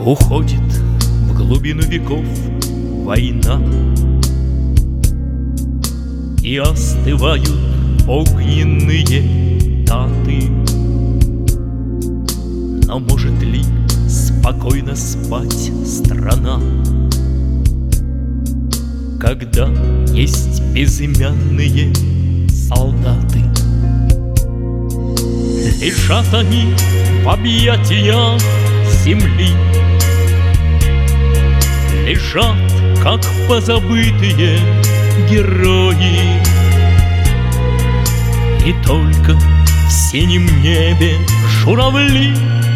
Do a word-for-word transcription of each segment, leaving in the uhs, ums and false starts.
Уходит в глубину веков война, и остывают огненные даты. Но может ли спокойно спать страна, когда есть безымянные солдаты? Лежат они в объятиях земли, лежат, как позабытые герои. И только в синем небе журавли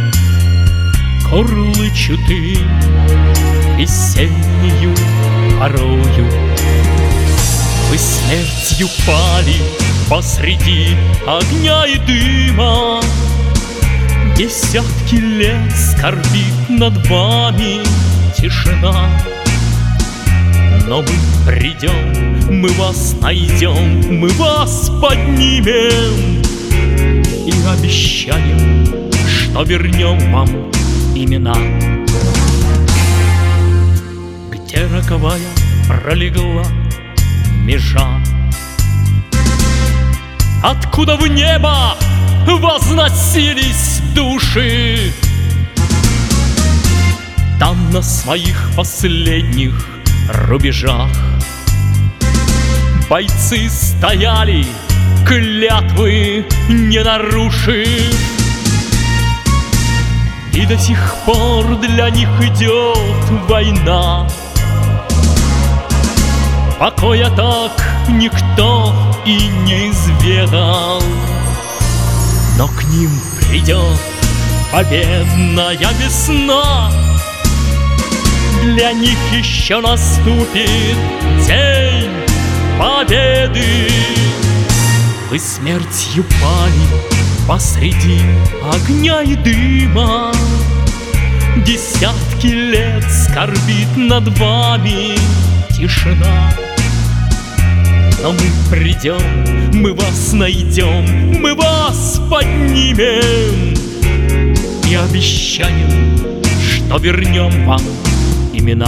курлычут им весеннюю порою. Вы смертью пали посреди огня и дыма, десятки лет скорбит над вами тишина. Но мы придем, мы вас найдем, мы вас поднимем и обещаем, что вернем вам имена. Где роковая пролегла межа, откуда в небо возносились души, там на своих последних рубежах бойцы стояли, клятвы не нарушив, и до сих пор для них идет война. Покоя так никто и не изведал, но к ним придет победная весна. Для них еще наступит день победы. Вы смертью пали посреди огня и дыма, десятки лет скорбит над вами тишина. Но мы придем, мы вас найдем, мы вас поднимем и обещаем, что вернем вам имена.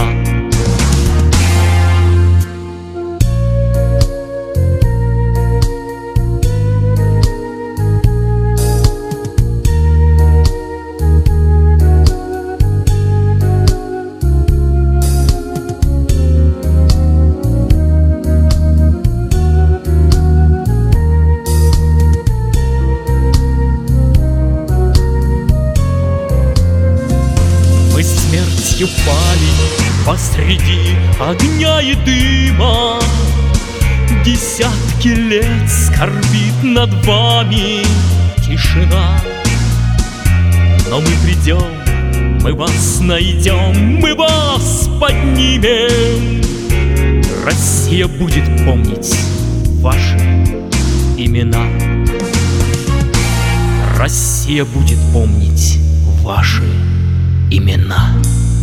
Смертью пали посреди огня и дыма, десятки лет скорбит над вами тишина. Но мы придем, мы вас найдем, мы вас поднимем. Россия будет помнить ваши имена. Россия будет помнить ваши имена.